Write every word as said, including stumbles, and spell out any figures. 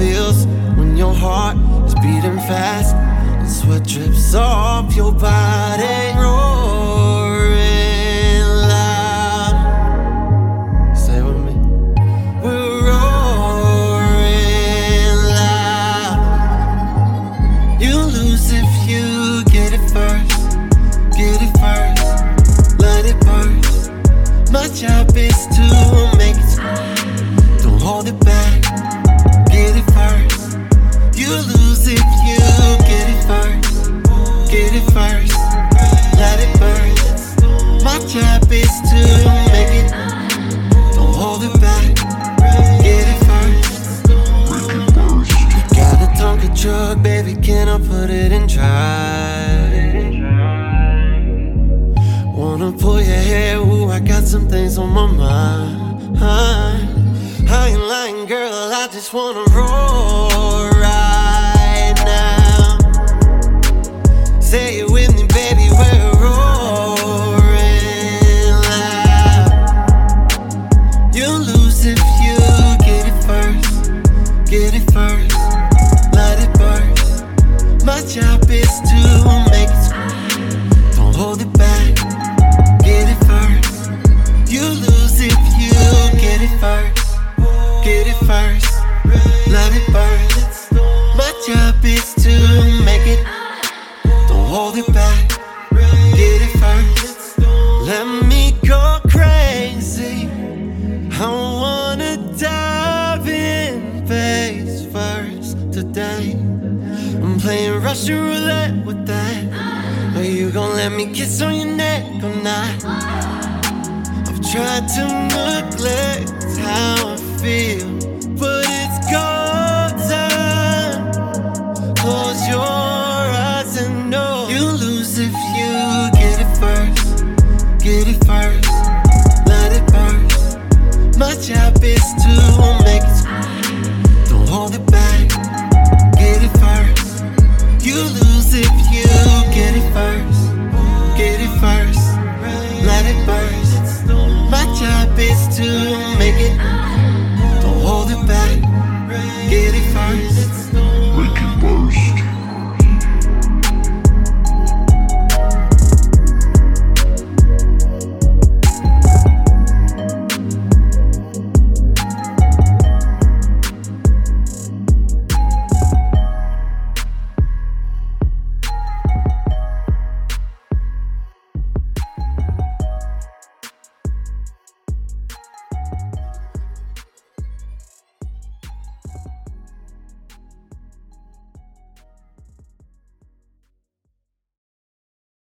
feels when your heart is beating fast and sweat drips off your body. Roaring loud. Say it with me. We're roaring loud. You lose if you get it first. Get it first. Let it burst. My job is to make it smart. Don't hold it back. Get it first. You lose if you get it first. Get it first. Let it burst. My job is to make it. Don't hold it back. Get it first. You got a Tonka truck, baby, can I put it in drive? Wanna pull your hair, ooh, I got some things on my mind. I ain't lying, girl, I just wanna roll right now. Say it with me, baby, we're roaring loud. You lose if you get it first. Get it first, let it burst. My job is to make it squirt. Don't hold it back. Get it first. You lose if you get it first. Get it first. Let it burn. My job is to make it. Don't hold it back. Get it first. Let me go crazy. I wanna dive in face first today. I'm playing Russian roulette with that. Are you gon' let me kiss on your neck or not? I've tried to neglect how I feel, but it's go time. Close your eyes and know you lose if you get it first. Get it first, let it burst. My job is to